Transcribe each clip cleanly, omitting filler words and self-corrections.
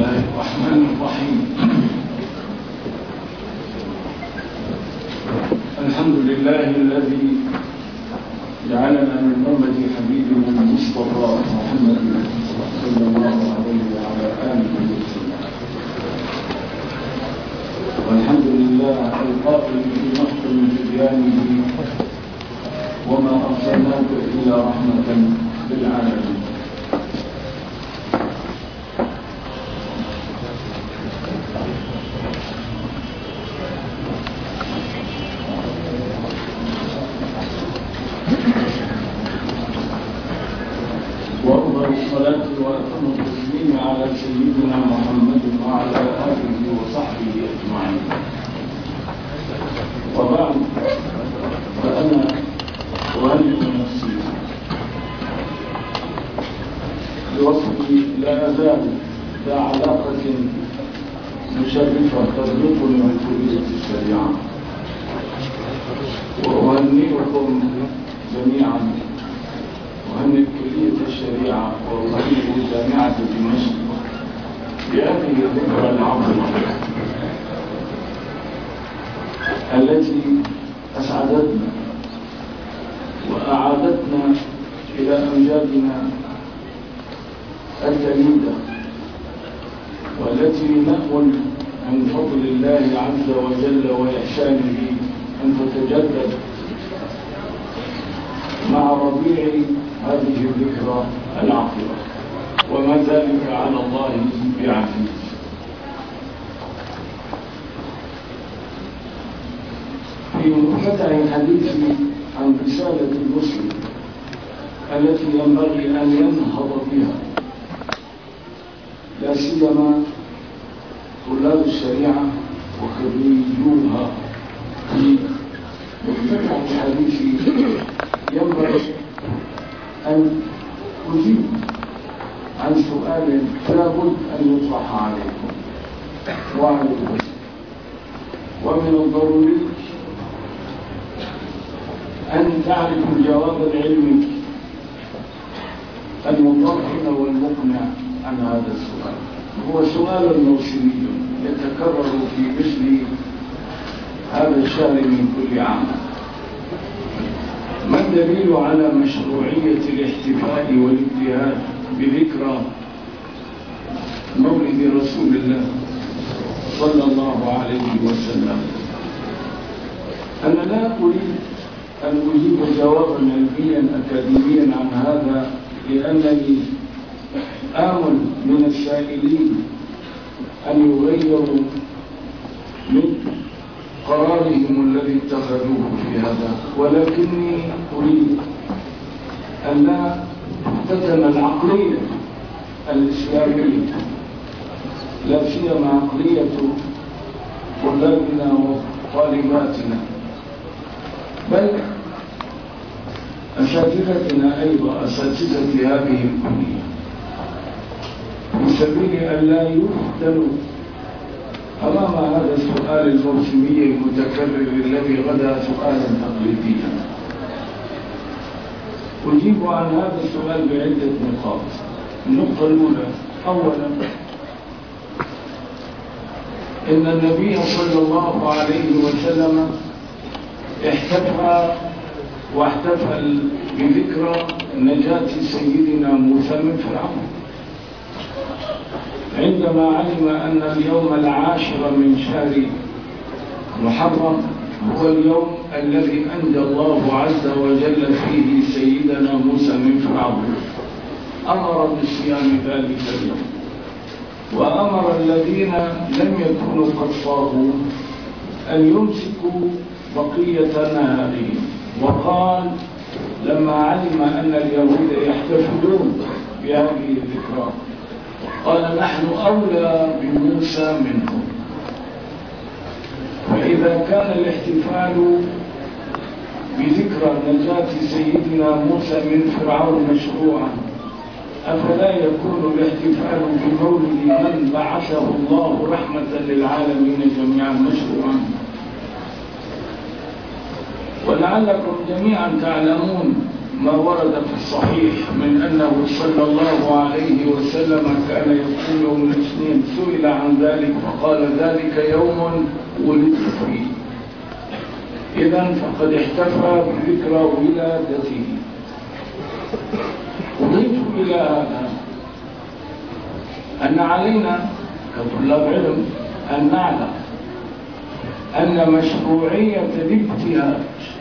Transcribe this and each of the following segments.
الله الرحمن الرحيم. الحمد لله الذي جعلنا من أمة حبيبه المصطفى محمد صلى الله عليه وعلى آله وسلم. والحمد لله القائل في محكم تبيانه وما أرسلناك إلا رحمة للعالمين. وأفضل الصلاة وأتم التسليم على سيدنا محمد وعلى آله وصحبه أجمعين. وبعد، فأنا أهنئ نفسي بوصفي لا أزال ذا علاقة مشرفة تربطني بكلية الشريعة، وأهنئكم جميعا، أهنئ كلية الشريعة وأهنئ جامعة دمشق بهذه الذكرى العظيمة التي أسعدتنا وأعادتنا إلى أمجادنا التليدة، والتي نأمل من فضل الله عز وجل وإحسانه أن تتجدد مع ربيع هذه الذكرى العطرة، وما ذلك على الله بعزيز. في منفتح حديثي عن رسالة المسلم التي ينبغي أن ينهض بها لا سيما طلاب الشريعة وخريجوها، في منفتح الحديث ينبغي أن أجيب عن سؤال لا بد أن يطرح عليكم وعليكم. ومن الضروري أن تعرفوا الجواب العلمي المطمئن والمقنع عن هذا السؤال. هو سؤال موسمي يتكرر في مثل هذا الشهر من كل عام: ما الدليل على مشروعية الاحتفاء والابتهاج بذكرى مولد رسول الله صلى الله عليه وسلم؟ أنا لا أريد أن أجيب جوابا علميا أكاديميا عن هذا، لأنني آمل من السائلين أن يغيروا من قرارهم الذي اتخذوه في هذا، ولكني أريد أن لا تتم العقلية الإسلامية، لا سيما عقلية طلابنا وطالباتنا، بل أساتذتنا أيضا، أساتذة هذه الكلية، في سبيل أن لا يفتنوا أمام هذا السؤال الموسمي المتكرر الذي غدا سؤالا تقليديا. أجيب عن هذا السؤال بعدة نقاط. النقطة الأولى: أولا، إن النبي صلى الله عليه وسلم واحتفل بذكرى نجاة سيدنا موسى من فرعون، عندما علم أن اليوم العاشر من شهر محرم هو اليوم الذي أنجى الله عز وجل فيه سيدنا موسى من فرعون. أمر بصيام ذلك اليوم، وأمر الذين لم يكونوا قد صاموا أن يمسكوا بقية نهارهم، وقال لما علم أن اليهود يحتفلون بهذه الذكرى قال: نحن أولى بموسى منهم. فإذا كان الاحتفال بذكرى نجاة سيدنا موسى من فرعون مشروعا، أفلا يكون الاحتفال بمولد من بعثه الله رحمة للعالمين جميعا مشروعا؟ ولعلكم جميعا تعلمون ما ورد في الصحيح من أنه صلى الله عليه وسلم كان يقول يوم الاثنين، سئل عن ذلك فقال ذلك يوم ولدت فيه. إذن فقد احتفى بذكرى ولادته. أضيف إلى هذا أن علينا كطلاب علم أن نعلم أن مشروعية الابتهاج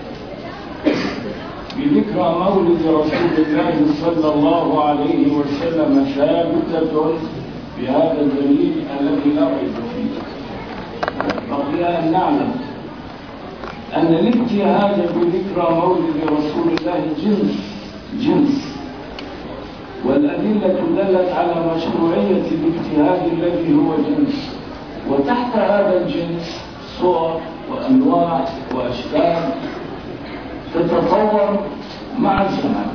بذكرى مولد رسول الله صلى الله عليه وسلم ثابتة بهذا الدليل الذي لا ريب فيه. بقي أن نعلم أن الابتهاج بذكرى مولد رسول الله جنس، والأدلة دلت على مشروعية الابتهاج الذي هو جنس، وتحت هذا الجنس صور وأنواع وأشكال تتطور مع الزمان.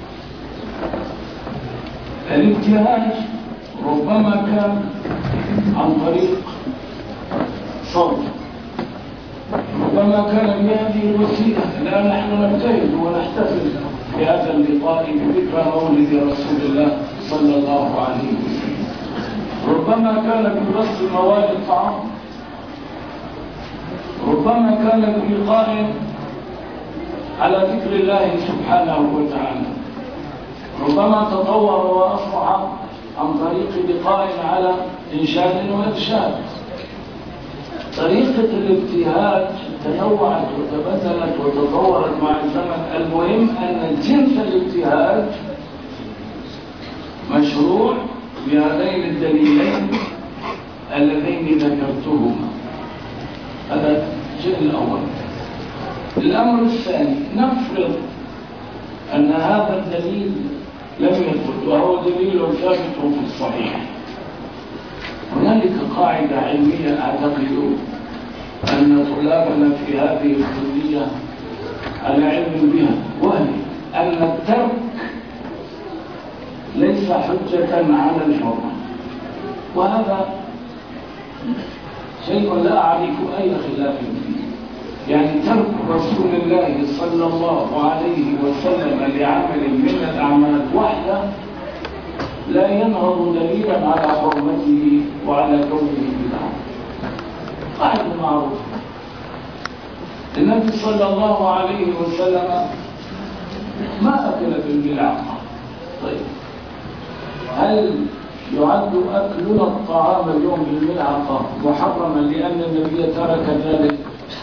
الابتهاج ربما كان عن طريق صوت، ربما كان بهذه الوسيلة. الآن نحن نبتهج ونحتفل في هذا اللقاء بذكرى مولد رسول الله صلى الله عليه وسلم. ربما كان برص مواد الطعام، ربما كان بلقاء على ذكر الله سبحانه وتعالى، ربما تطور وأصبح عن طريق لقاء على إنشاد وإرشاد. طريقة الابتهاج تنوعت وتبدلت وتطورت مع الزمن. المهم أن جنس الابتهاج مشروع بهذين الدليلين اللذين ذكرتهما. هذا الشيء الأول. الأمر الثاني، نفرض أن هذا الدليل لم يثبت وهو دليل ثابت في الصحيح. هنالك قاعدة علمية أعتقد أن طلابنا في هذه الكلية على علم بها، وهي أن الترك ليس حجة على الحرمة، وهذا شيء لا أعرف أي خلاف فيه. يعني ترك رسول الله صلى الله عليه وسلم لعمل من الأعمال وحده لا ينهض دليلا على حرمته وعلى كونه بدعة. قاعدة معروفة. النبي صلى الله عليه وسلم ما أكل بالملعقة. طيب، هل يعد أكلنا الطعام اليوم بالملعقة محرما لأن النبي ترك ذلك؟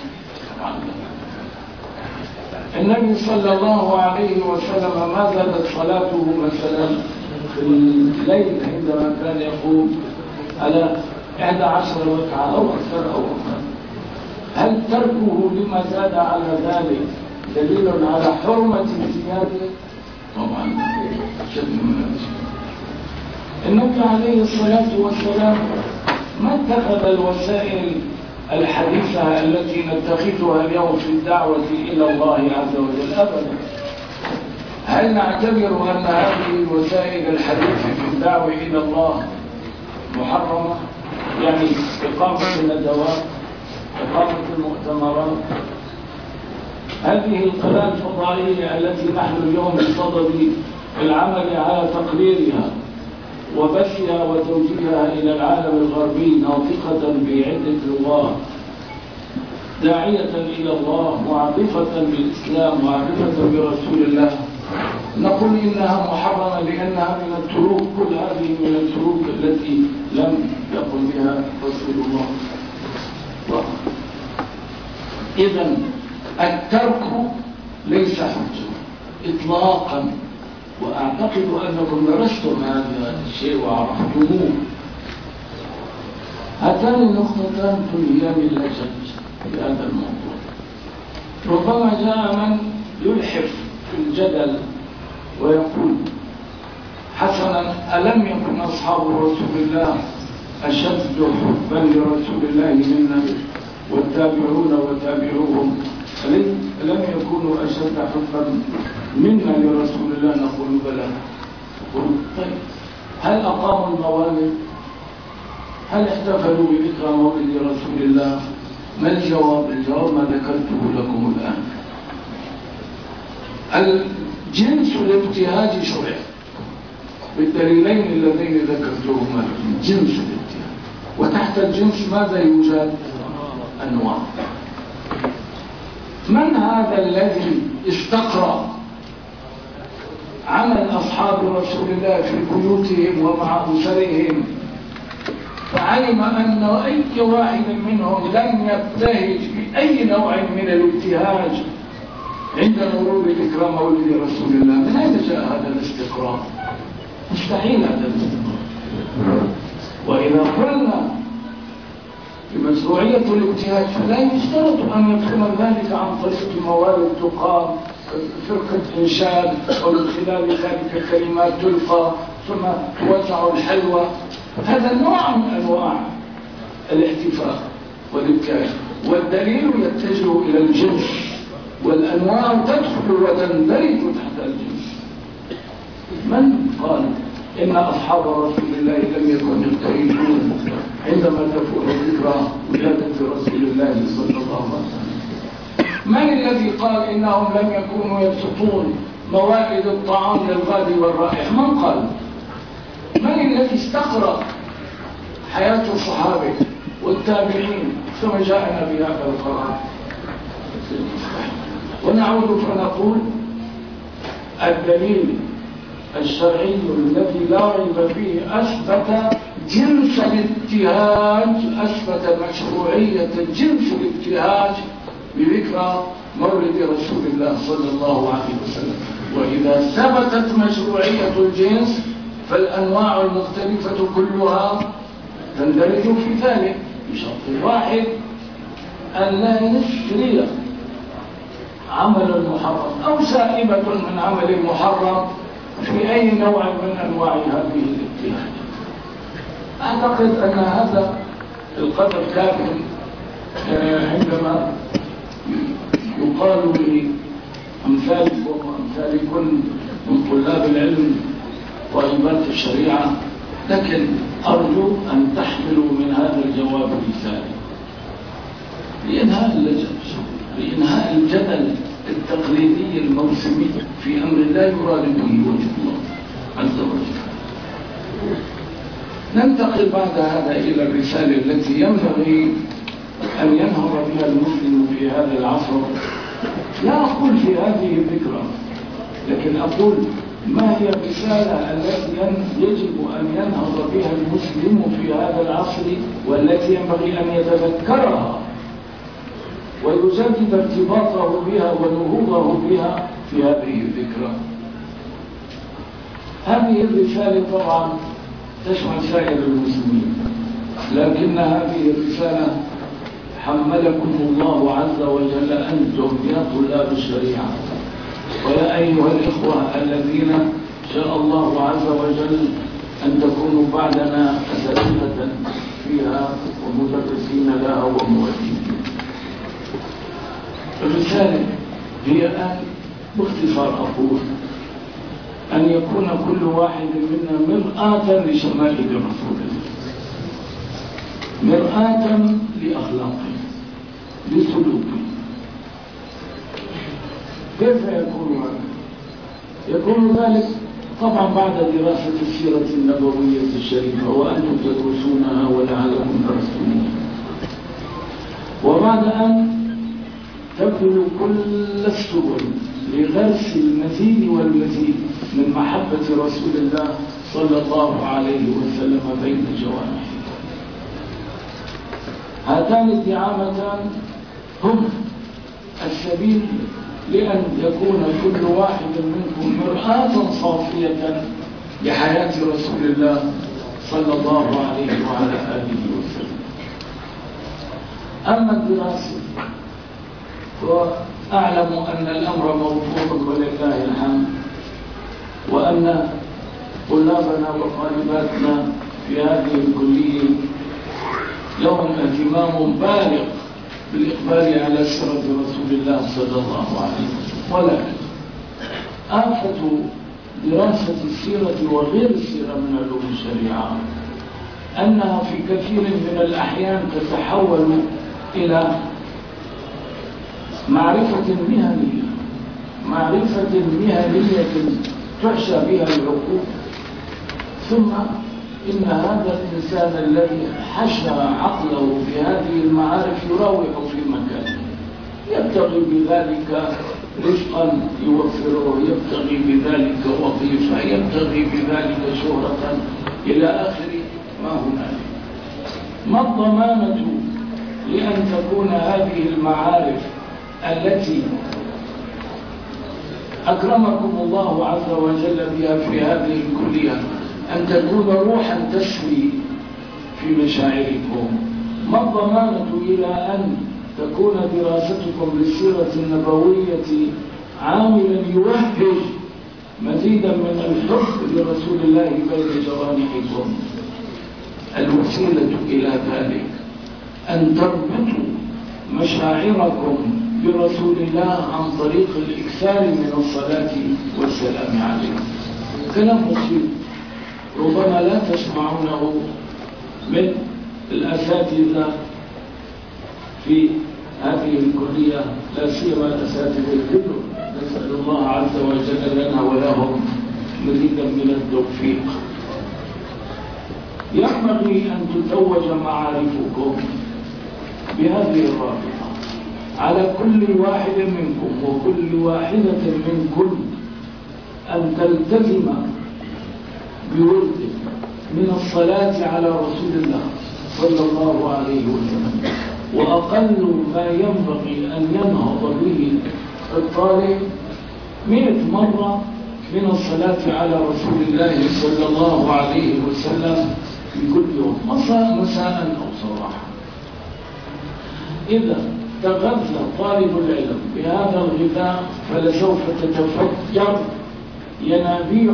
النبي صلى الله عليه وسلم ما زادت صلاته مثلا في الليل عندما كان يقوم على 11 ركعة أو أكثر أو أقل. هل تركه لما زاد على ذلك دليل على حرمة الزيادة؟ طبعا شد من الأشياء. النبي عليه الصلاة والسلام ما اتخذ الوسائل الحديثة التي نتخذها اليوم في الدعوة إلى الله عز وجل أبدا. هل نعتبر أن هذه الوسائل الحديثة في الدعوة إلى الله محرمة؟ يعني إقامة الندوات، إقامة المؤتمرات، هذه القناة الفضائية التي نحن اليوم بصدد العمل على تقريرها وبثها وتوجيهها إلى العالم الغربي ناطقة بعدة لغات، داعية إلى الله، معرفة بالإسلام، معرفة برسول الله، نقول إنها محرمة لأنها من التروك. كل هذه من التروك التي لم يقل بها رسول الله. إذن الترك ليس حجة إطلاقا، وأعتقد أنكم درستم هذا الشيء وعرفتموه. هاتان النقطتان تلهيان اللجنة في هذا الموضوع. ربما جاء من يلحف في الجدل ويقول حسنا، ألم يكن أصحاب رسول الله أشد حبا لرسول الله منا والتابعون وتابعوهم لم يكونوا أشد حبا منا لرسول الله؟ نقول بلى. نقول طيب، هل أقاموا الموالد؟ هل احتفلوا بذكرى مولد رسول الله؟ ما الجواب؟ الجواب ما ذكرته لكم الآن. جنس الابتهاج شرع بالدليلين اللذين ذكرتهما لكم. جنس الابتهاج، وتحت الجنس ماذا يوجد؟ أنواع. من هذا الذي استقرأ عمل أصحاب رسول الله في بيوتهم ومع أسرهم فعلم أن أي واحد منهم لم يبتهج بأي نوع من الابتهاج عند مرور ذكرى مولد رسول الله؟ من أين جاء هذا الاستقراء؟ مستحيل هذا الاستقراء. وإذا قلنا بمشروعية الابتهاج فلا يشترط أن يكون ذلك عن طريق موارد تقام، فرقة إنشاد، ومن خلال ذلك كلمات تلقى ثم توزع الحلوى. هذا نوع من أنواع الاحتفال والابتهاج، والدليل يتجه إلى الجنس، والأنواع تدخل وتندرج تحت الجنس. من قال إن أصحاب رسول الله لم يكونوا يبتهجون عندما تكون ذكرى ولادة رسول الله صلى الله عليه وسلم؟ من الذي قال إنهم لم يكونوا يبسطون موائد الطعام للغادي والرائح؟ من قال؟ من الذي استقرأ حياة الصحابة والتابعين ثم جاءنا بهذا القرار؟ ونعود فنقول الدليل الشرعي الذي لا ريب فيه أثبت جنس الابتهاج، أثبت مشروعية جنس الابتهاج بذكرى مولد رسول الله صلى الله عليه وسلم. وإذا ثبتت مشروعية الجنس فالأنواع المختلفة كلها تندرج في ذلك بشرط واحد: أن لا يشري عمل محرم أو سائبة من عمل محرم في أي نوع من أنواع هذه الابتهاج. أعتقد أن هذا القدر كاف عندما يقال لأمثالكم وأمثالكم من طلاب العلم واجبات الشريعة، لكن أرجو أن تحملوا من هذا الجواب رسالة لإنهاء الجدل التقليدي الموسمي في أمر لا يراد به وجه الله عز وجل. ننتقل بعد هذا إلى الرسالة التي ينبغي أن ينهض بها المسلم في هذا العصر. لا أقول في هذه الذكرى، لكن أقول ما هي الرسالة التي يجب أن ينهض بها المسلم في هذا العصر والتي ينبغي أن يتذكرها ويجدد ارتباطه بها ونهوضه بها في هذه الذكرى. هذه الرسالة طبعا تشمل سائر المسلمين، لكن هذه الرسالة حملكم الله عز وجل أنتم يا طلاب الشريعة ويا أيها الإخوة الذين شاء الله عز وجل أن تكونوا بعدنا أساتذة فيها ومدرسين لها ومؤدبين. الرسالة هي أن باختصار أقول أن يكون كل واحد منا مرآة لشمائل رسول الله، مرآة لأخلاقه لسلوكه. كيف يكون هذا؟ يكون ذلك طبعا بعد دراسة السيرة النبوية الشريفة وأنتم تدرسونها ولعلكم درستموها، وبعد أن تبذل كل السبل لغرس المزيد والمزيد من محبة رسول الله صلى الله عليه وسلم بين جوانحه. هاتان الدعامتان هم السبيل لأن يكون كل واحد منكم مرآة صافية لحياة رسول الله صلى الله عليه وعلى آله وسلم. أما الدراسة وأعلم أن الأمر موفور ولله الحمد، وأن طلابنا وطالباتنا في هذه الكلية لهم اهتمام بالغ بالإقبال على سيرة رسول الله صلى الله عليه وسلم. ولكن آفة دراسة السيرة وغير السيرة من علوم الشريعة أنها في كثير من الأحيان تتحول إلى معرفة مهنية معرفة مهنية تحشى بها العقول. ثم إن هذا الإنسان الذي حشى عقله بهذه المعارف يراوح في مكانه، يبتغي بذلك رزقا يوفره، يبتغي بذلك وظيفة، يبتغي بذلك شهرة إلى آخر ما هنالك. ما الضمانة لأن تكون هذه المعارف التي أكرمكم الله عز وجل بها في هذه الكلية أن تكون روحا تسري في مشاعركم؟ ما الضمانة إلى أن تكون دراستكم للسيرة النبوية عاملا يوهج مزيدا من الحب لرسول الله بين جوانحكم؟ الوسيلة إلى ذلك أن تربطوا مشاعركم برسول الله عن طريق الإكثار من الصلاة والسلام عليه. كلام بسيط ربما لا تسمعونه من الأساتذة في هذه الكلية، لا سيما الأساتذة الكبر، نسأل الله عز وجل لنا ولهم مزيدا من التوفيق. ينبغي أن تتوج معارفكم بهذه الرابطة على كل واحد منكم وكل واحدة منكم أن تلتزم بورد من الصلاة على رسول الله صلى الله عليه وسلم. وأقل ما ينبغي أن ينهض به الطالب 100 مرة من الصلاة على رسول الله صلى الله عليه وسلم في كل يوم، مساء أو صباحا. إذا تغذى طالب العلم بهذا الغذاء فلسوف تتفجر ينابيع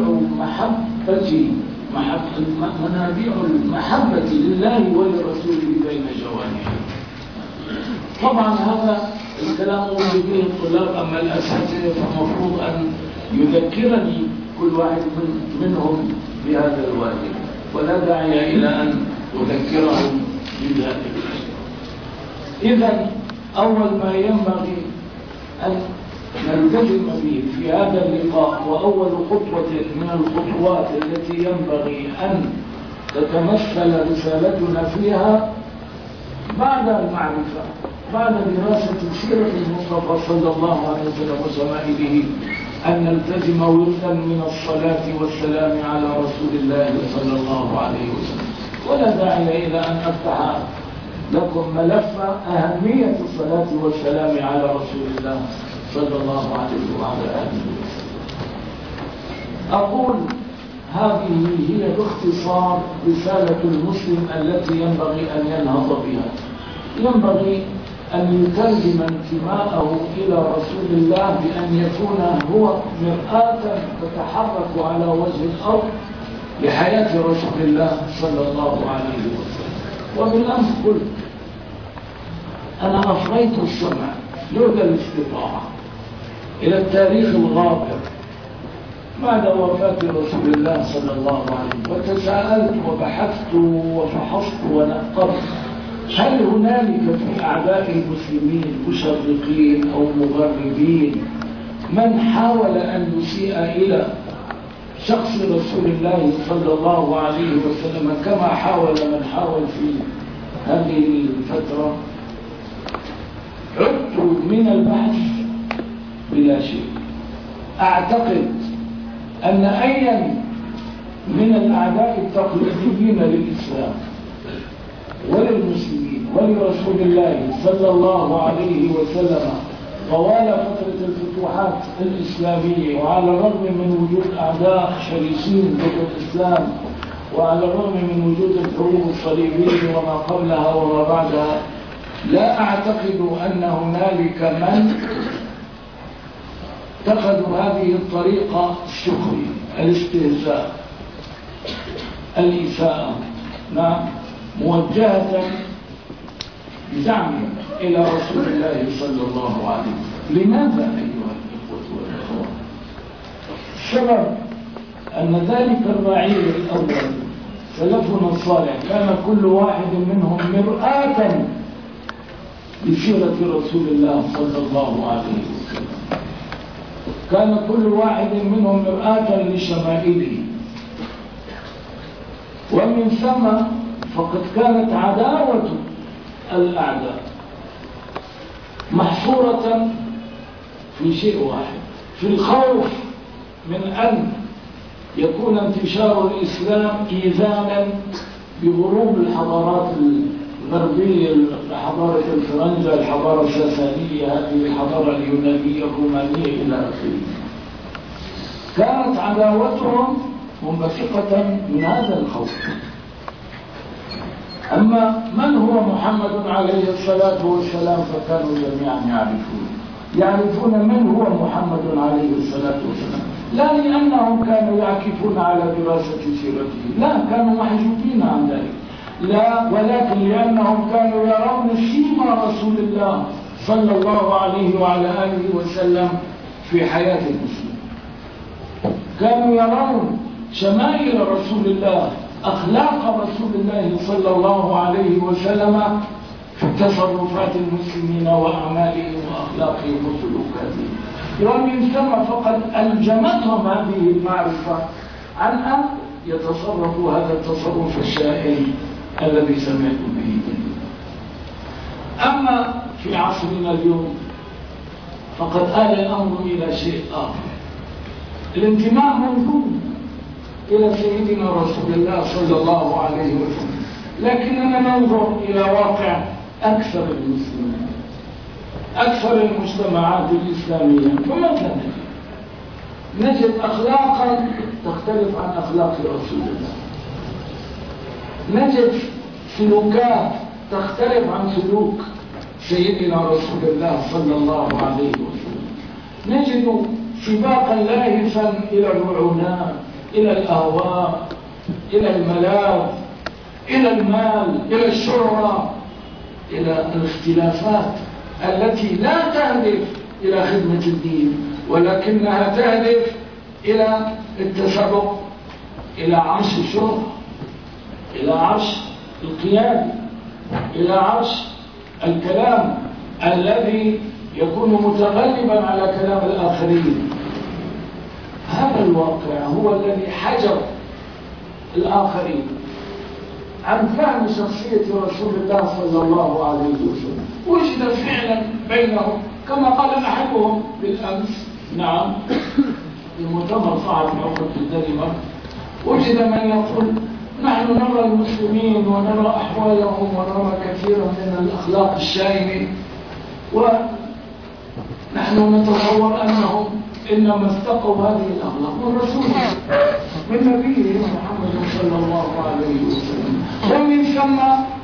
منابيع المحبة لله ولرسوله بين جوانحه. طبعا هذا الكلام أوصي به الطلاب، أما الأساتذة فمفروض أن يذكرني كل واحد منهم بهذا الواجب، ولا داعي إلى أن أذكرهم بذلك. إذن أول ما ينبغي أن نلتزم به في هذا اللقاء، وأول خطوة من الخطوات التي ينبغي أن تتمثل رسالتنا فيها بعد المعرفة، بعد دراسة سيرة المصطفى صلى الله عليه وسلم وشمائله، أن نلتزم وردا من الصلاة والسلام على رسول الله صلى الله عليه وسلم. ولا داعي إلى أن أفتح لكم ملف أهمية الصلاة والسلام على رسول الله صلى الله عليه وعلى آله وسلم. أقول هذه هي باختصار رسالة المسلم التي ينبغي أن ينهض بها. ينبغي أن يترجم انتماءه إلى رسول الله بأن يكون هو مرآة تتحرك على وجه الأرض لحياة رسول الله صلى الله عليه وسلم. وبالأمس قلت أنا أفريت السمع لولا الاستطاعة إلى التاريخ الغابر بعد وفاة رسول الله صلى الله عليه وسلم، وتساءلت وبحثت وفحصت ونقبت هل هنالك في أعداء المسلمين مشرقين أو مغربين من حاول أن يسيء إلى شخص رسول الله صلى الله عليه وسلم كما حاول من حاول في هذه الفترة؟ عدت من البحث بلا شيء. أعتقد أن أيا من الأعداء التقليديين للإسلام وللمسلمين ولرسول الله صلى الله عليه وسلم طوال فترة الفتوحات الإسلامية، وعلى الرغم من وجود أعداء شرسين ضد الإسلام، وعلى الرغم من وجود الحروب الصليبية وما قبلها وما بعدها، لا أعتقد أن هنالك من اتخذوا هذه الطريقة السخرية، الاستهزاء، الإساءة، موجهة بزعم إلى رسول الله صلى الله عليه وسلم. لماذا أيها الإخوة والأخوات؟ السبب أن ذلك الرعيل الأول سلفنا الصالح كان كل واحد منهم مرآة بسيرة رسول الله صلى الله عليه وسلم. كان كل واحد منهم مرآة لشمائله، ومن ثم فقد كانت عداوة الأعداء محصورة في شيء واحد، في الخوف من أن يكون انتشار الإسلام إيذانا بغروب الحضارات الغربية، حضارة الفرنجة، الحضارة الساسانية، هذه الحضارة اليونانية الرومانية إلى آخره. كانت عداوتهم منبثقة من هذا الخوف. أما من هو محمد عليه الصلاة والسلام فكانوا جميعا يعرفون من هو محمد عليه الصلاة والسلام، لا لأنهم كانوا يعكفون على دراسة سيرته، لا، كانوا محجوبين عن ذلك، لا، ولكن لأنهم كانوا يرون سيما رسول الله صلى الله عليه وعلى آله وسلم في حياة المسلم. كانوا يرون شمائل رسول الله، أخلاق رسول الله صلى الله عليه وسلم في تصرفات المسلمين وأعمالهم وأخلاقهم وسلوكاتهم، ومن ثم فقد ألجمتهم هذه المعرفة عن أن يتصرفوا هذا التصرف الشائن الذي سمعت به. أما في عصرنا اليوم فقد آل الأمر إلى شيء آخر. الانتماء موجود إلى سيدنا رسول الله صلى الله عليه وسلم، لكننا ننظر إلى واقع أكثر المسلمين، أكثر المجتمعات الإسلامية، فماذا نجد أخلاقا تختلف عن أخلاق رسول الله، نجد سلوكات تختلف عن سلوك سيدنا رسول الله صلى الله عليه وسلم، نجد سباقا لاهفا إلى الرعونات، إلى الأهواء، إلى الملاذ، إلى المال، إلى الشهرة، إلى الاختلافات التي لا تهدف إلى خدمة الدين، ولكنها تهدف إلى التسابق، إلى عرش الشهرة، إلى عرش القيادة، إلى عرش الكلام الذي يكون متغلبا على كلام الآخرين. هذا الواقع هو الذي حجر الآخرين عن فهم شخصية رسول الله صلى الله عليه وسلم. وجد فعلا بينهم كما قال أحدهم بالأمس، نعم، في مؤتمر صاحب عقد في الدنمارك، وجد من يقول نحن نرى المسلمين ونرى أحوالهم ونرى كثيرا من الأخلاق الشائنة، ونحن نتصور أنهم إنما استقوا هذه الأخلاق من رسوله، من نبيه محمد صلى الله عليه وسلم. ومن ثم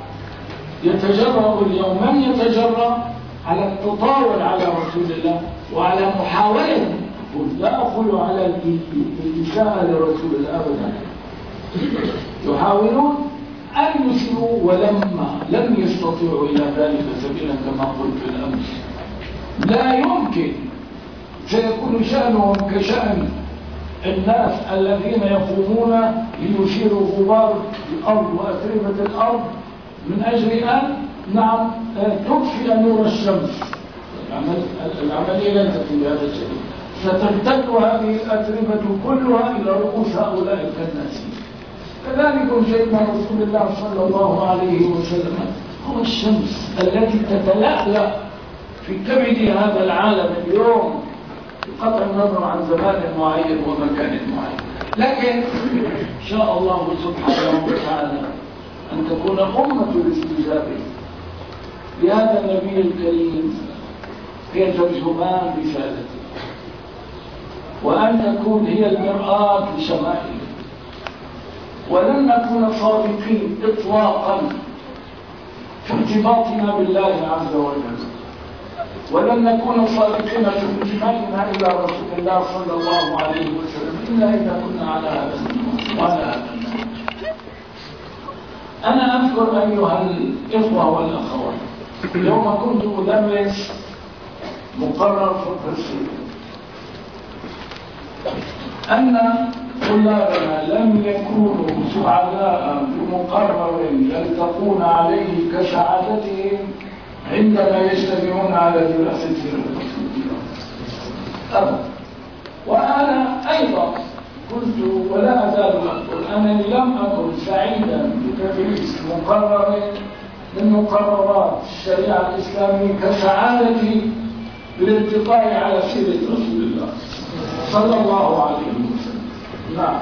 يتجرأ اليوم من يتجرأ على التطاول على رسول الله وعلى محاولة، لا أقول على الإساءة لرسول الله أبدا، يحاولون أن يسيئوا ولما لم يستطيعوا إلى ذلك سبيلا كما قلت بالأمس. لا يمكن سيكون شأنهم كشأن الناس الذين يقومون ليثيروا غبار الأرض وأتربة الأرض من أجل أن نعم تطفئ نور الشمس. العملية لن تكون بهذا الشكل، ستمتد هذه الأتربة كلها إلى رؤوس هؤلاء الكناسين. كذلك سيدنا رسول الله صلى الله عليه وسلم هو الشمس التي تتلألأ في كبد هذا العالم اليوم بقطع النظر عن زمان معين ومكان معين. لكن إن شاء الله سبحانه وتعالى أن تكون أمة الاستجابة لهذا النبي الكريم هي ترجمان رسالته، وأن تكون هي المرآة لشمائله، ولن نكون صادقين إطلاقا في ارتباطنا بالله عز وجل، ولن نكون صادقين في انتمائنا إلى رسول الله صلى الله عليه وسلم إلا إذا كنا على هذا النمط وعلى هذا النمط. أنا أذكر أيها الإخوة والأخوات يوم كنت أدرس مقرر فقه السيرة أن طلابنا لم يكونوا سعداء بمقرر يلتقون عليه كسعادتهم عندما يجتمعون على دراسة سيرة رسول الله أبدا. وأنا أيضا كنت ولا أزال أقول أنني لم أكن سعيدا بتدريس مقرر من مقررات الشريعة الإسلامية كسعادتي بالالتقاء على سيرة رسول الله صلى الله عليه وسلم. نعم.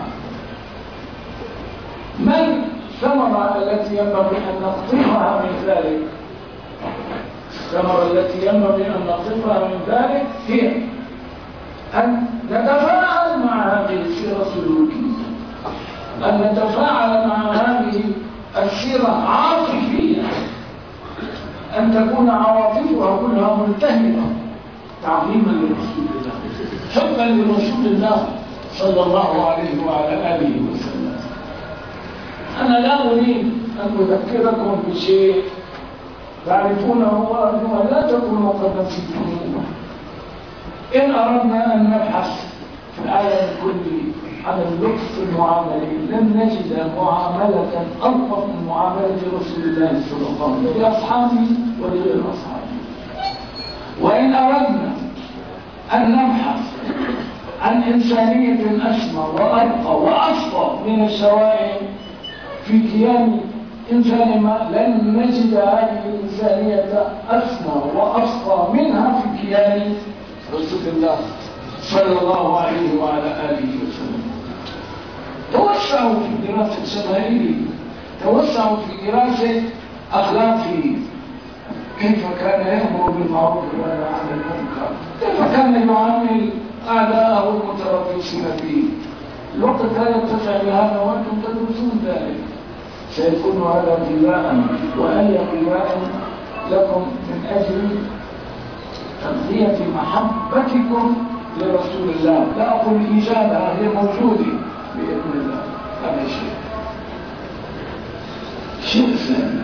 ما الثمرة التي ينبغي أن نقطفها من ذلك؟ الثمرة التي ينبغي أن نقطفها من ذلك هي أن نتفاعل مع هذه السيرة سلوكية، أن نتفاعل مع هذه السيرة عاطفية، أن تكون عواطفها كلها ملتهبة تعظيما لرسول الله، حبا لرسول الله صلى الله عليه وعلى آله وسلم. أنا لا أريد أن أذكركم بشيء تعرفونه وأرجو لا تكونوا قد نسيتموه. إن أردنا أن نبحث في العالم كله عن اللطف المعاملي لن نجد معاملة ألطف من معاملة رسول الله صلى الله عليه وسلم لأصحابه ولغير أصحابه. وإن أردنا أن نبحث عن إنسانية أسمى وأرقى وأصفى من الشوائب في كيان إنسان ما لن نجد هذه الإنسانية أسمى وأصفى منها في كيان رسول الله صلى الله عليه وعلى آله وسلم. توسعوا في دراسة شمائله، توسعوا في دراسة أخلاقه، كيف كان يأمر بالمعروف وينهى عن المنكر، كيف كان يعامل أعداءه المتربصين به. الوقت لا يتسع لهذا وأنتم تدرسون ذلك. سيكون هذا غذاء وأي غذاء لكم من أجل تغذية محبتكم لرسول الله. لا أقول إيجابها، هي موجودة بإذن الله. هذا شيء ثاني،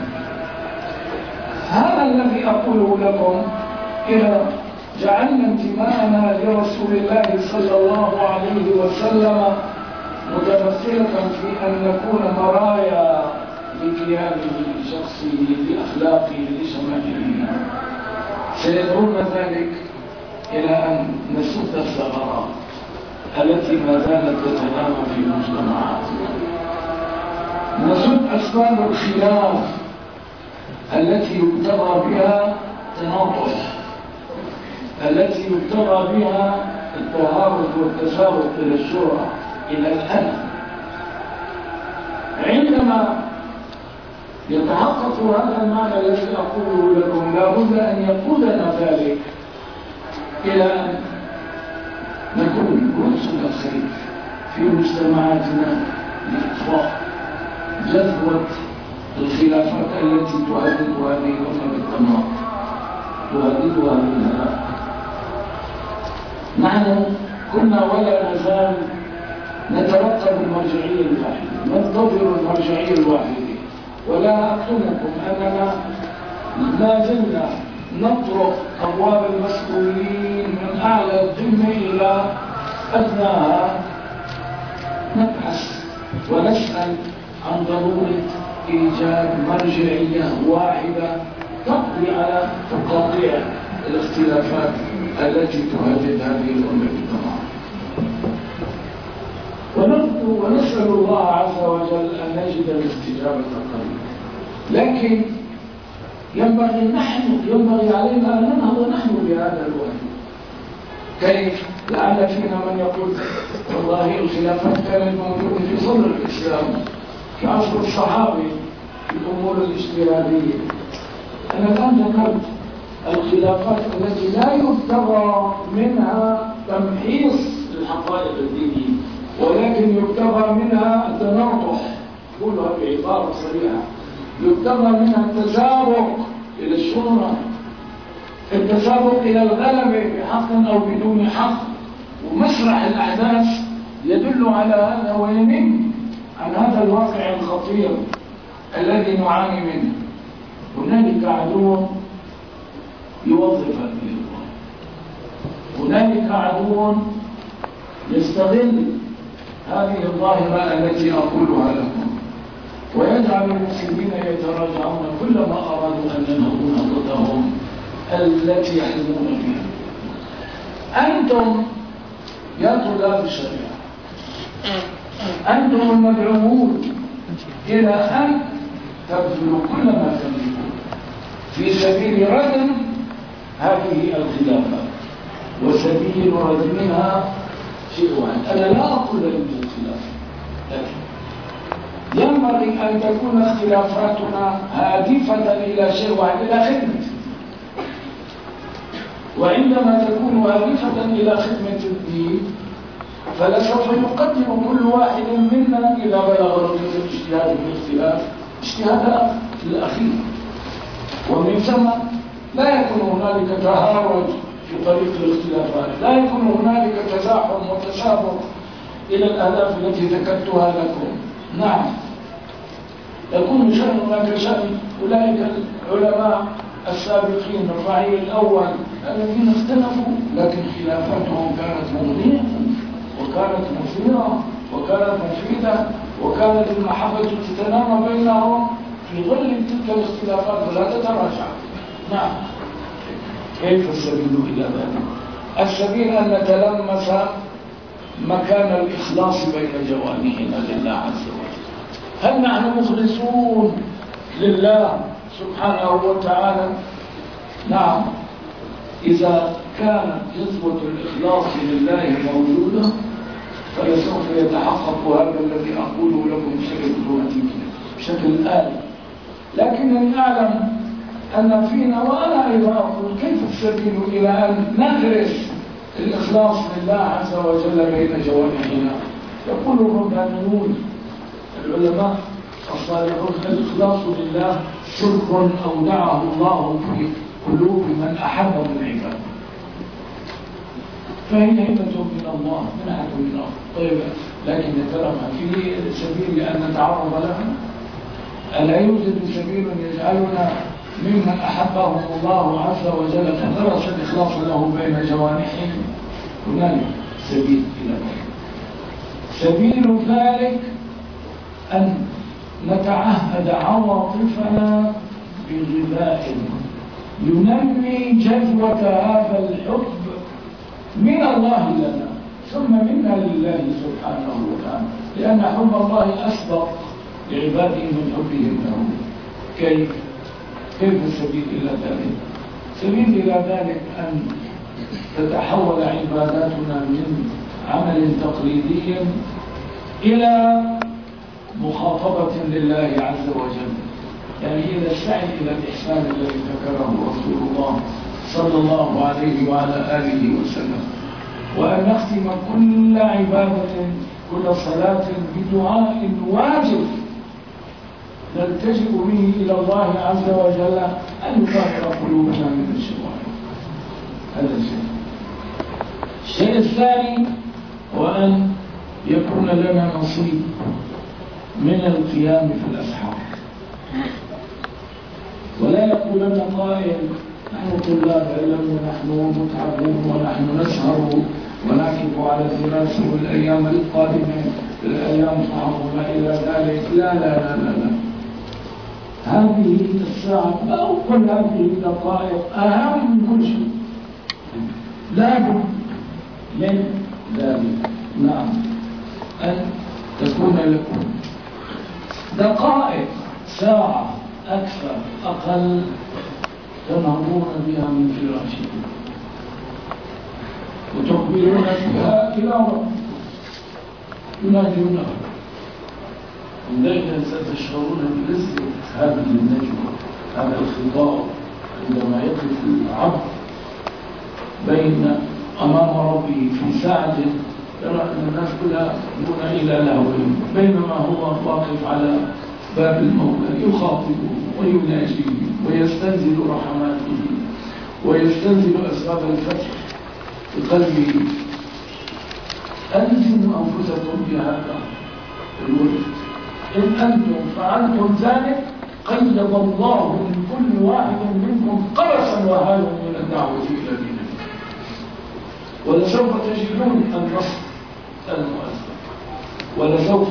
هذا الذي أقوله لكم إذا جعلنا انتماءنا لرسول الله صلى الله عليه وسلم متمثلة في أن نكون مرايا لكيانه لشخصه لأخلاقه لشمائله، سيدعونا ذلك إلى أن نسد الثغرات التي ما زالت تتنام في مجتمعاتنا، نسد أسباب الخلاف التي يبتغى بها تناطح، التي يبتغى بها التهاوت والتسابق إلى الشرع إلى الأنا. عندما يتحقق هذا المعنى الذي أقوله لكم لا بد أن يقودنا ذلك إلى أن نكون رسل الخير في مجتمعاتنا لإطفاء جذوة الخلافات التي تهدد هذه الأمة بالدمار، تهددها بالهلاك. نحن كنا ولا نزال نترقب المرجعية الواحدة، ننتظر المرجعية الواحدة، ولا أكتمكم أننا ما زلنا نطرق أبواب المسؤولين من أعلى الذمة إلى أدناها، نبحث ونسأل عن ضرورة إيجاد مرجعية واحدة تقضي على تقاطيع الاختلافات التي تهدد هذه الأمة بالدمار. ونرجو ونسأل الله عز وجل أن نجد الاستجابة قريبا، لكن ينبغي علينا أن ننهض نحن بهذا الوحي. كيف؟ لعل فينا من يقول والله الخلافات كانت موجودة في صدر الإسلام في عصر الصحابة في الأمور الاجتهادية. أنا الآن ذكرت الخلافات التي لا يبتغى منها تمحيص الحقائق الدينية، ولكن يبتغى منها التناطح، قولها بعبارة صريحة، يبتغى منها التسابق إلى الشهرة، التسابق إلى الغلبة بحق أو بدون حق. ومسرح الأحداث يدل على هذا وينم عن هذا الواقع الخطير الذي نعاني منه. هنالك عدو يوظف هذه الأمور، هنالك عدو يستغل هذه الظاهرة التي أقولها لكم ويجعل المسلمين يتراجعون كلما أرادوا أن ينهضوا نهضتهم التي يحلمون بها. أنتم يا طلاب الشريعة أنتم المدعوون إلى أن تبذلوا كل ما تملكون في سبيل ردم هذه الخلافات، وسبيل ردمها شيء واحد. أنا لا أقول يوجد خلاف، لكن ينبغي أن تكون اختلافاتنا هادفة إلى شيء واحد، إلى خدمة. وعندما تكون هادفة إلى خدمة الدين فلسوف يقدم كل واحد منا إذا بلغ رجل الاجتهاد بالاختلاف اجتهاد الأخير، ومن ثم لا يكون هنالك تهاوج في طريق الاختلافات، لا يكون هنالك تزاحم وتسابق إلى الأهداف التي ذكرتها لكم. نعم، يكون شأننا كشأن أولئك العلماء السابقين الرعي الأول الذين اختلفوا، لكن خلافاتهم كانت مغنية وكانت مثيرة وكانت مفيدة، وكانت المحبة تتنامى بينهم في ظل تلك الاختلافات ولا تتراجع. نعم، كيف السبيل إلى ذلك؟ السبيل أن نتلمس مكان الإخلاص بين جوانحنا لله عز وجل. هل نحن مخلصون لله سبحانه وتعالى؟ نعم، إذا كانت جذبة الإخلاص لله موجودة فلسوف يتحقق هذا الذي أقوله لكم بشكل آلي. لكنني أعلم أن فينا، وأنا أيضا أقول كيف السبيل إلى أن نغرس الإخلاص لله عز وجل بين جوانحنا؟ يقول الربانيون العلماء الصالحون: الإخلاص لله سر أودعه الله في قلوب من أحب من عباده، فهي هبة من الله، منحة من الله. طيب، لكن ترى في سبيل أن نتعرض لها؟ ألا يوجد سبيل يجعلنا ممن أحبهم الله عز وجل فدرس الإخلاص له بين جوانحهم؟ هنالك سبيل إلى ذلك. سبيل ذلك أن نتعهد عواطفنا بغذاء ينمي جذوة هذا الحب من الله لنا ثم منا لله سبحانه وتعالى، لأن حب الله أسبق لعباده من حبهم له. كيف السبيل إلى ذلك؟ سبيل إلى ذلك أن تتحول عباداتنا من عمل تقليدي إلى مخاطبة لله عز وجل، يعني إلى السعي إلى الإحسان الذي ذكره رسول الله صلى الله عليه وعلى آله وسلم، وأن نختم كل عبادة كل صلاة بدعاء واجب نلتجئ به إلى الله عز وجل أن يطهر قلوبنا من الشوائب. هذا الشيء الثاني، وأن يكون لنا نصيب من القيام في الأسحار، ولا يقولن قائل: نحن طلاب علم ونحن متعبون ونحن نسهر ونعكف على الدراسة والأيام القادمة الأيام صعبة إلى ذلك. لا لا لا لا لا، هذه الساعة أو كل هذه الدقائق أهم من كل شيء، لا بد من ذلك. نعم، أن تكون لكم دقائق، ساعة أكثر أقل تنهضون بها من فراشكم وتقبلون فيها إلى ربكم ينادونه. عندئذ ستشعرون بلذة هذه النجوى، هذا الخطاب عندما يقف العبد بين أمام ربه في ساعة يرى أن الناس كلها يدعون إلى لهوهم، بينما هو واقف على باب المولى يخاطبه ويناجيه ويستنزل رحماته ويستنزل أسباب الفتح بقلبه. ألزموا أنفسكم بهذا الورد، إن أنتم فعلتم ذلك قيد الله من كل واحد منكم قرصا وهالا من الدعوة إلى دينه، ولسوف تجدون النصر المؤثر، ولسوف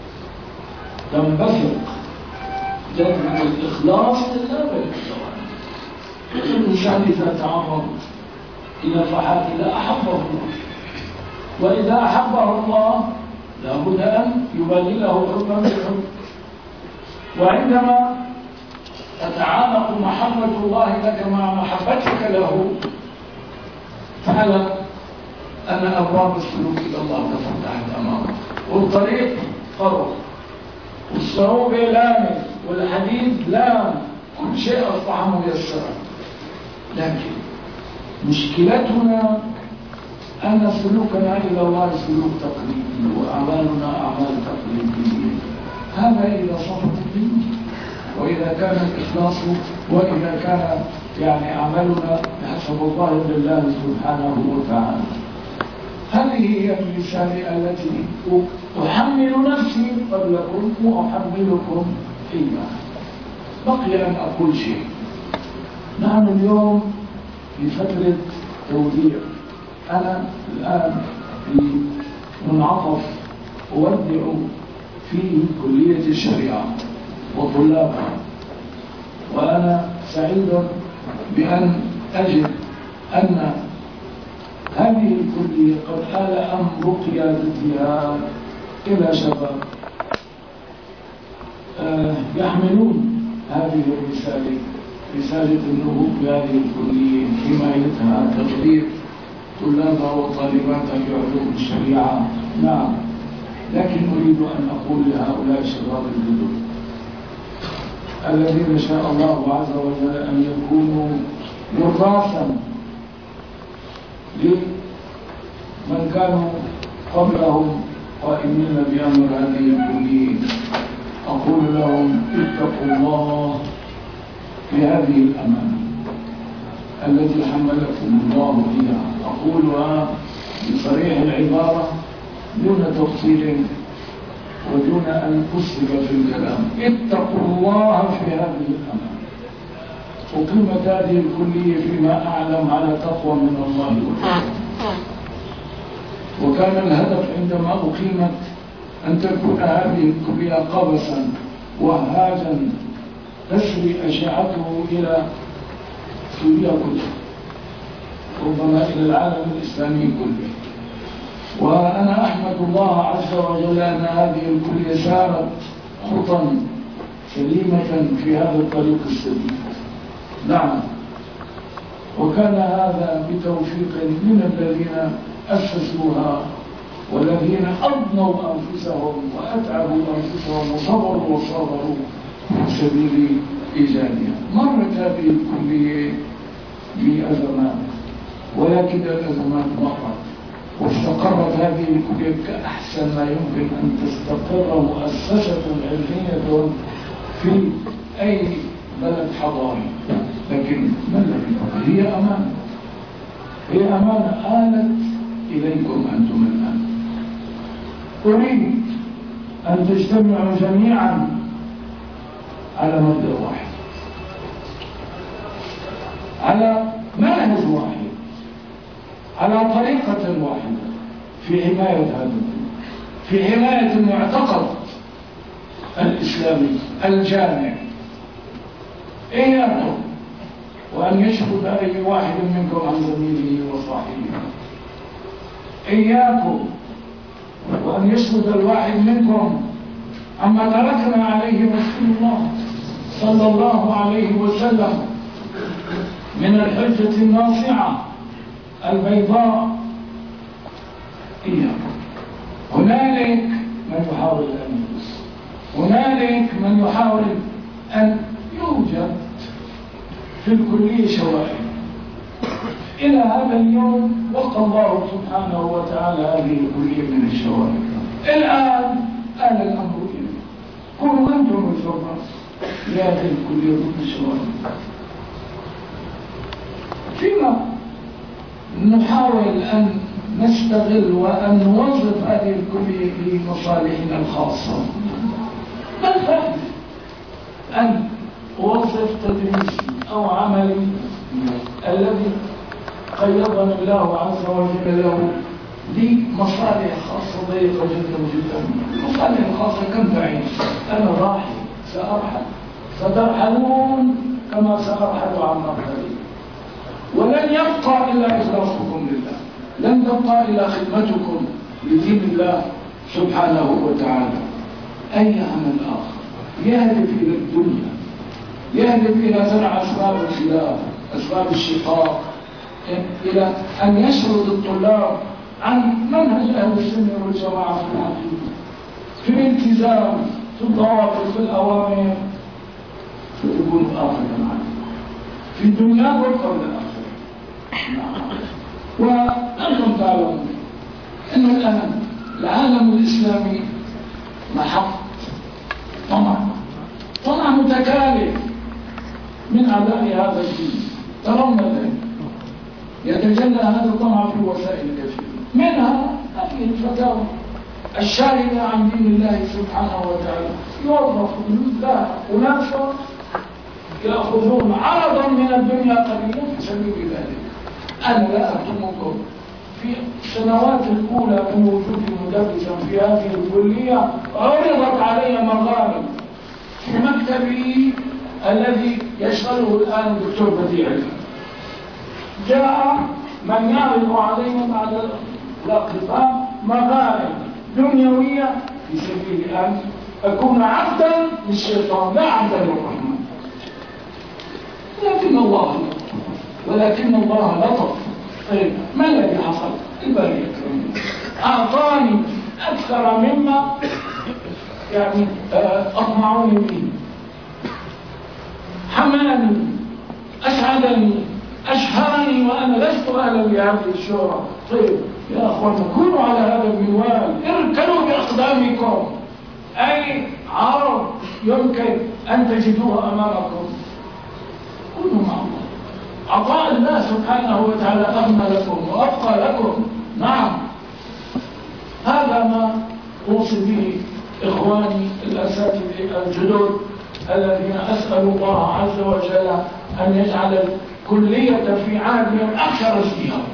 تنبثق جذب الإخلاص لله بالإخلاص. الإنسان إذا تعرض إلى فحات لا أحبه الله، وإذا أحبه الله لابد أن يبادله حبا بالحب. وعندما تتعالق محبة الله لك مع محبتك له فعلا أن أبواب السلوك إلى الله تفتحت أمامك، والطريق قرب، والصعوبة لامس، والحديد لام، كل شيء أصبح ميسرا. لكن مشكلتنا أن سلوكنا إلى الله سلوك تقليدي وأعمالنا أعمال تقليدية. هذا إذا صفت الدين، وإذا كان الإخلاص، وإذا كان عملنا بحسب الله لله سبحانه وتعالى. هذه هي الرسالة التي أحمل نفسي قبلكم وأحملكم إياها. بقي أن أقول شيء. نحن اليوم في فترة توديع. أنا الآن في منعطف أودع في كلية الشريعة وطلابها، وأنا سعيد بأن أجد أن هذه الكلية قد آل أمر قيادتها إلى شباب يحملون هذه الرسالة، رسالة النهوض بهذه الكلية، حمايتها، تقدير طلابها وطالباتها في علوم الشريعة. نعم، لكن أريد أن أقول لهؤلاء الشباب الجدد الذين شاء الله عز وجل أن يكونوا وراثا لمن كانوا قبلهم قائمين بأمر هذه الكلية، أقول لهم اتقوا الله بهذه الأمانة التي حملكم الله فيها. أقولها بصريح العبارة دون تفصيل ودون أن أسلب في الكلام. اتقوا الله في هذه الأمانة. أقيمت هذه الكلية فيما أعلم على تقوى من الله وتعالى، وكان الهدف عندما أقيمت أن تكون هذه الكلية قبسا وهاجا تسري أشعته إلى سوريا كلها، ربما إلى العالم الإسلامي كله. وأنا أحمد الله عز وجل أن هذه الكلية سارت خطا سليمة في هذا الطريق السليم. نعم، وكان هذا بتوفيق من الذين أسسوها والذين أضنوا أنفسهم وأتعبوا أنفسهم وصبروا في سبيل إيجادها. مرت هذه الكلية بأزمات، ولكن الأزمات مرت واستقرت هذه الكلية كأحسن ما يمكن أن تستقر مؤسسة علمية في أي بلد حضاري. لكن ما الذي هي أمانة، هي أمانة آلت إليكم أنتم الآن. أريد أن تجتمعوا جميعا على مبدأ واحد، على منهج واحد، على طريقة واحدة في حماية هذا الدين، في حماية المعتقد الإسلامي الجامع. إياكم وأن يشهد أي واحد منكم عن زميله وصاحبه. إياكم وأن يشهد الواحد منكم عما تركنا عليه رسول الله صلى الله عليه وسلم من الحجة الناصعة البيضاء. إياكم. هنالك من يحاول أن يدرس، هنالك من يحاول أن يوجد في الكلية شوائب. إلى هذا اليوم وقى الله سبحانه وتعالى هذه الكلية من الشوائب. الآن آل الأمر إليه، كونوا أنتم الحراس لهذه الكلية ضد الشوائب. فيما نحاول أن نستغل وأن نوظف هذه الكلية لمصالحنا الخاصة. ما الفائدة أن أوظف تدريسي أو عملي الذي قيضني الله عز وجل له لمصالح خاصة ضيقة جدا جدا؟ المصالح الخاصة كم تعيش؟ أنا راحل، سأرحل، سترحلون كما سأرحل عن مرحلي، ولن يبقى إلا إخلاصكم لله. لن تبقى إلى خدمتكم لدين الله سبحانه وتعالى. أي عمل آخر يهدف إلى الدنيا، يهدف إلى زرع أسباب الخلاف، أسباب الشقاق، إلى أن يشرد الطلاب عن منهج أهل السنة والجماعة في العقيدة، في الالتزام، في الضوابط، في الأوامر، فيكون آخرا عنه في الدنيا وقبل الآخرة. وأنتم تعلمون أن الآن العالم الإسلامي محط طمع متكالف من أعداء هذا الدين. ترون ذلك يتجلى هذا الطمع في وسائل كثيرة، منها هذه الفتاوى الشاردة عن دين الله سبحانه وتعالى. يوظف لا أناس يأخذون عرضا من الدنيا قليلا في سبيل ذلك. أنا لا أكتمكم في السنوات الأولى من وجودي مدرسا في هذه الكلية عرضت علي مغارب في مكتبي الذي يشغله الآن الدكتور بديع. جاء من يعرض علينا بعد الاقتطاع مغارب دنيوية في سبيل أن أكون عبدا للشيطان لا عبدا للرحمن. ولكن الله لطف. طيب ما الذي حصل؟ الباري أعطاني أكثر مما يعني أطمعوني به، حماني، أسعدني، أشهرني، وأنا لست أهلا لهذه الشهرة. طيب يا أخوان كونوا على هذا المنوال، اركنوا بأقدامكم، أي عرض يمكن أن تجدوه أمامكم كونوا مع الله. عطاء الله سبحانه وتعالى أغنى لكم وأبقى لكم. نعم، هذا ما أوصي به إخواني الأساتذة الجدد الذين أسأل الله عز وجل أن يجعل الكلية في عهدهم أكثر ازدهارا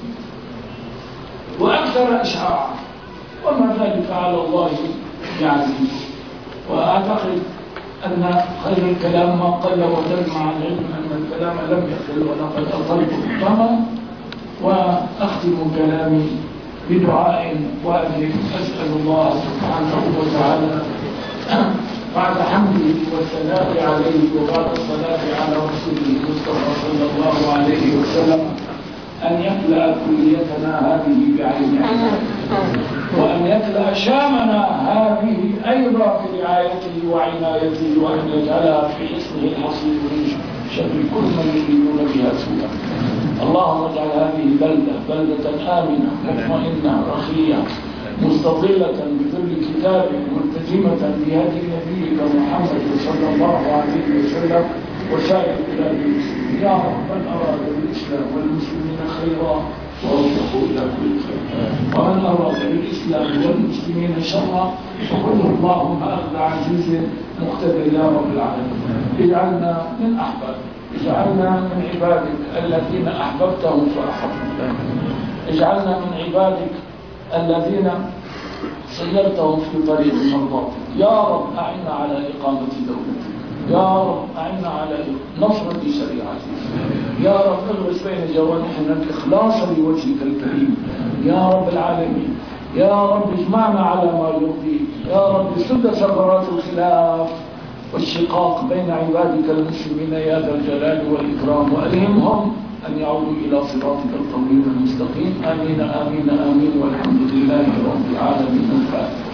وأكثر إشعاعا، وما ذلك على الله بعزيز. وأعتقد أن خير الكلام ما قل ودل، مع العلم أن الكلام لم يقل ولقد أطلت خطما. وأختم كلامي بدعاء وأدعي أسأل الله سبحانه وتعالى بعد حمده والثناء عليه وبعد الصلاة على رسوله المصطفى صلى الله عليه وسلم أن يملأ كليتنا هذه بعينها، وأن يملأ شامنا هذه أيضا برعايته وعنايته، وأن يجعلها في حصنه الحصين من شر كل من يريدون بها سوءا. اللهم اجعل هذه بلدة آمنة مطمئنة رخية مستظلة بظل كتابك ملتزمة بهدي نبيك محمد صلى الله عليه وسلم وسائر بلاد المسلمين. يا رب من أراد بالإسلام والمسلمين خيرا ووفقه إلى كل خير، ومن أراد بالإسلام والمسلمين شرا فقل اللهم أخذ عزيز مقتدر يا رب العالمين. اجعلنا من أحبابك، اجعلنا من عبادك الذين أحببتهم فأحببتهم، اجعلنا من عبادك الذين سيرتهم في طريق مرضاتك. يا رب أعنا على إقامة دولتك، يا رب أعنا على نصرة شريعتك، يا رب اغرس بين جوانحنا الإخلاص لوجهك الكريم يا رب العالمين. يا رب اجمعنا على ما يرضيك، يا رب سد ثغرات الخلاف والشقاق بين عبادك المسلمين يا ذا الجلال والإكرام، وألهمهم أن يعودوا إلى صراطك القويم المستقيم. آمين آمين آمين، والحمد لله رب العالمين. الفاتحة.